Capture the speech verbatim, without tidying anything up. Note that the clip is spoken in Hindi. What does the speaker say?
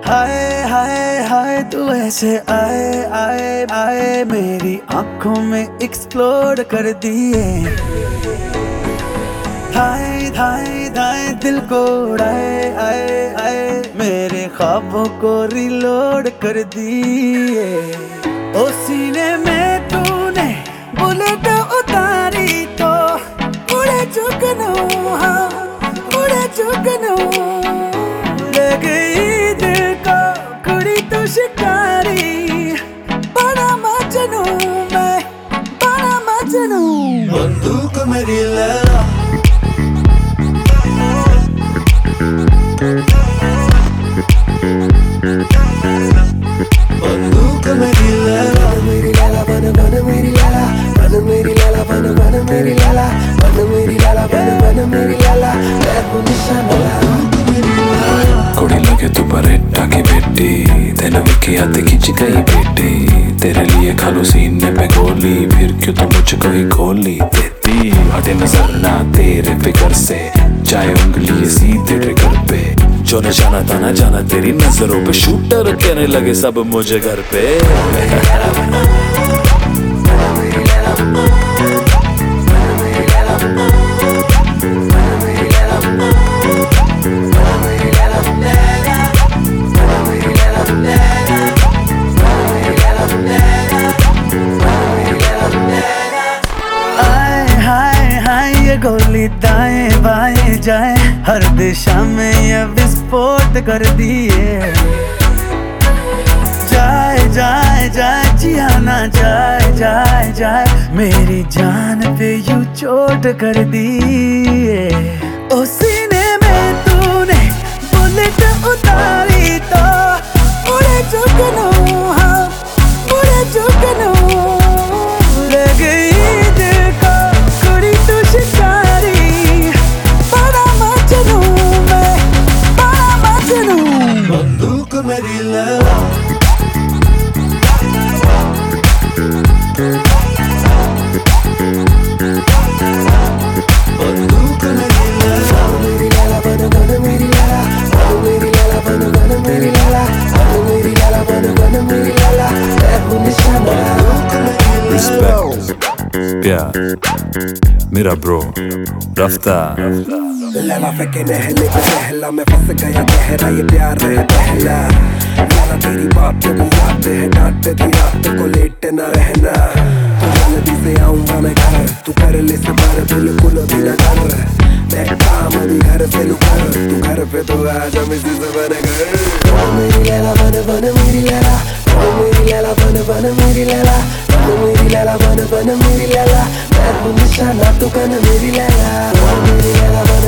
हाय हाय हाय तू ऐसे आए आए आए मेरी आंखों में एक्सप्लोड कर दिए। हाय हाय हाय दिल को उड़ाए आए आए मेरे ख्वाबों को रिलोड कर दिए। ओ सीने में तूने बुलेट उतारी तो उड़े चुकनो, हाँ उड़े चुकनो। ले गई दिल को कुड़ी तो शिकारी, बड़ा मजनू मैं, बड़ा मजनू। बंदूक मेरी लैला, बंदूक मेरी लैला, मेरी लैला बन बन मेरी लैला, बन मेरी लैला बन बन मेरी लैला, बन मेरी लैला बन बन मेरी लैला, मैं हूँ निशाना। कुड़ी लगे तू बरेटा की बेटी, तेरे विकी हाथ खींच गई बेटी। तेरे लिए खालू सीने पे गोली, फिर क्यों तो मुझको ही गोली देती। हटे नजर ना तेरे फिकर से, चाहे उंगली सीधे ट्रिगर पे। जो न जाना था ना जाना तेरी नजरों पे, शूटर कहने लगे सब मुझे घर पे। गोली दाएं बाएं जाए, हर दिशा में ये विस्फोट कर दिए। जाए जाए जाए जिया ना जाए जाए जाए, मेरी जान पे यूं चोट कर दिए। ओ सीने में तूने बुलेट उतारी तो उड़े चुकनो, हाँ उड़े चुकनो। ले गई दिल को कुड़ी तो शिकारी, बड़ा मजनू मैं, बड़ा मजनू। बंदूक मेरी लैला, बंदूक मेरी लैला, मेरी लैला बन बन मेरी लैला, बन मेरी लैला बन बन मेरी लैला, बन मेरी लैला बन बन मेरी लैला, मैं हूँ निशाना। रिस्पेक्ट प्यार मेरा ब्रो रफ्ता। लैला फेंके नहले पे पहला, मैं फंस गया गहरा ये प्यार है पहला। लैला तेरी बात भी याद है, डांट दी रात को लेट न रहना। जल्दी से आऊंगा मैं घर, तू कर ले सबर बिल्कुल भी न डर। मैं काम भी घर से लू कर, तू घर पे तो आजा मिसेस बन कर। मेरी लैला बन बन मेरी लैला, मेरी लैला बन बन मेरी लैला, मेरी लैला बन बन मेरी लैला, मैं हूँ निशाना तू कन मेरी लैला। मेरी लैला